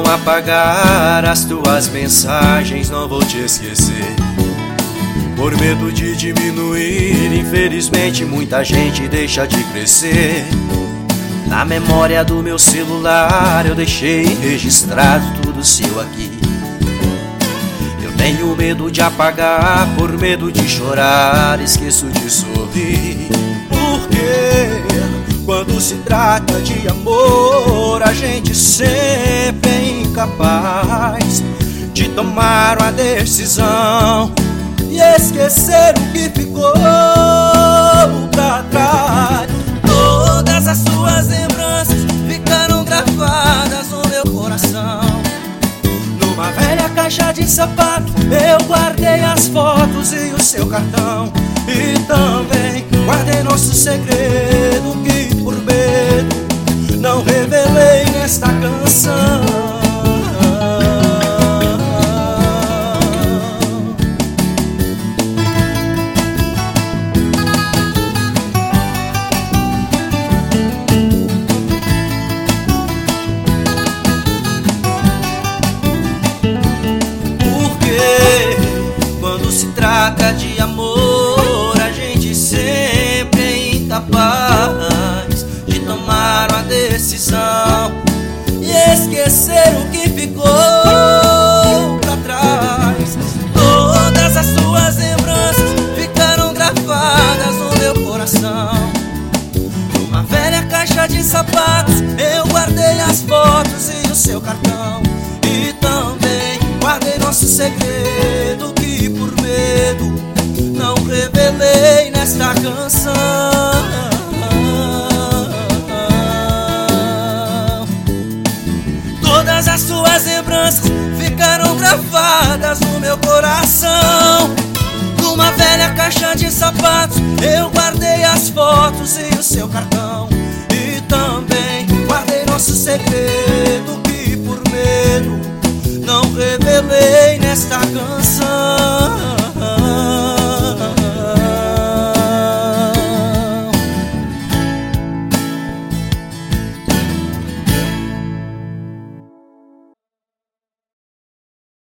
não apagar as tuas mensagens, não vou te esquecer. Por medo de diminuir, infelizmente muita gente deixa de crescer. Na memória do meu celular eu deixei registrado tudo seu aqui. Eu tenho medo de apagar, por medo de chorar, esqueço de sorrir. Porque quando se trata de amor, a gente sempre é incapaz de tomar uma decisão e esquecer o que ficou pra trás. Todas as suas lembranças ficaram gravadas no meu coração. Numa velha caixa de sapato eu guardei as fotos e o seu cartão. E também guardei nosso segredo que por medo não revelei nesta canção. Se trata de amor, a gente sempre é incapaz de tomar uma decisão e esquecer o que ficou pra trás. Todas as suas lembranças ficaram gravadas no meu coração. Numa velha caixa de sapatos eu guardei as fotos e o seu cartão. E também guardei nosso segredo que por medo não revelei nesta canção. Todas as suas lembranças ficaram gravadas no meu coração. Numa velha caixa de sapatos eu guardei as fotos e o seu cartão. E também guardei nosso segredo